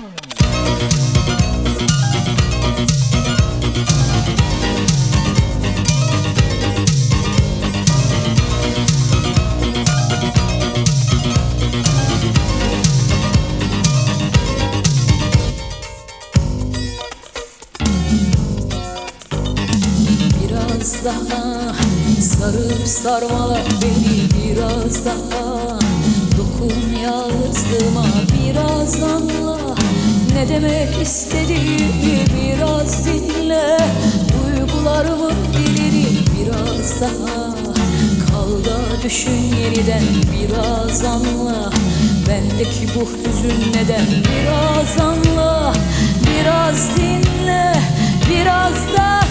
Biraz daha sarıp sarmala beni, biraz daha dokun yalnızlığıma, biraz anla ne demek istediğimi, biraz dinle duygularımın dilini, biraz daha kal da düşün yeniden, biraz anla bendeki bu hüzün neden, biraz anla, biraz dinle, biraz da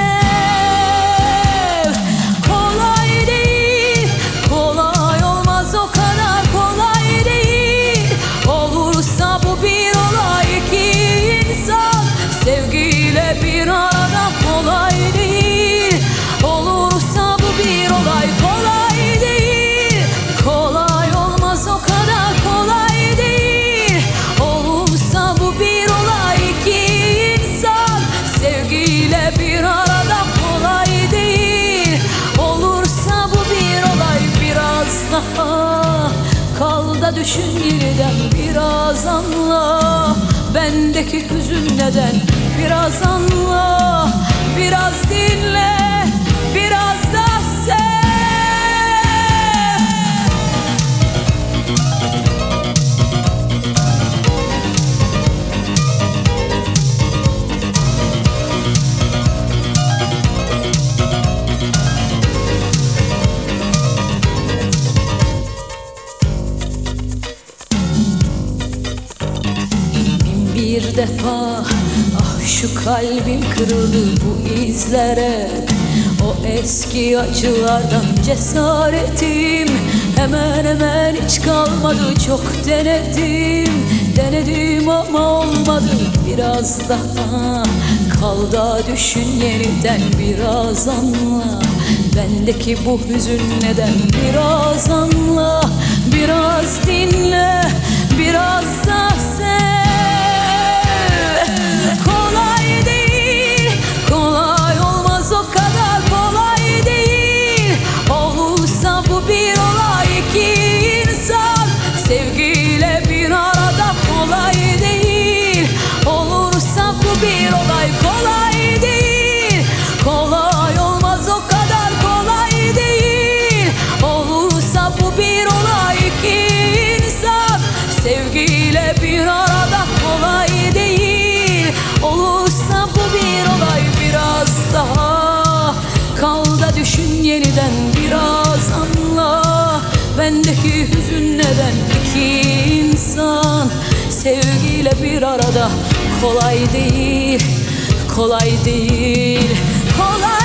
sevgiyle bir arada kolay değil. Olursa bu bir olay, kolay değil. Kolay olmaz, o kadar kolay değil. Olursa bu bir olay, iki insan sevgiyle bir arada kolay değil. Olursa bu bir olay, biraz daha kal da düşün yeniden, biraz anla bendeki hüzün neden, biraz anla, biraz dinle, biraz da sev. Bir defa şu kalbim kırıldı bu izlere, o eski acılardan cesaretim hemen hemen hiç kalmadı. Çok denedim ama olmadı. Biraz daha kal da düşün yeniden, biraz anla bendeki bu hüzün neden, biraz anla, biraz dinle, biraz da sev. Sevgiyle bir arada kolay değil. Olursa bu bir olay, kolay değil. Kolay olmaz, o kadar kolay değil. Olursa bu bir olay, iki insan sevgiyle bir arada kolay değil. Olursa bu bir olay, biraz daha kal da düşün yeniden, biraz anla bendeki hüzün neden, iki insan sevgiyle bir arada kolay değil, kolay değil, kolay.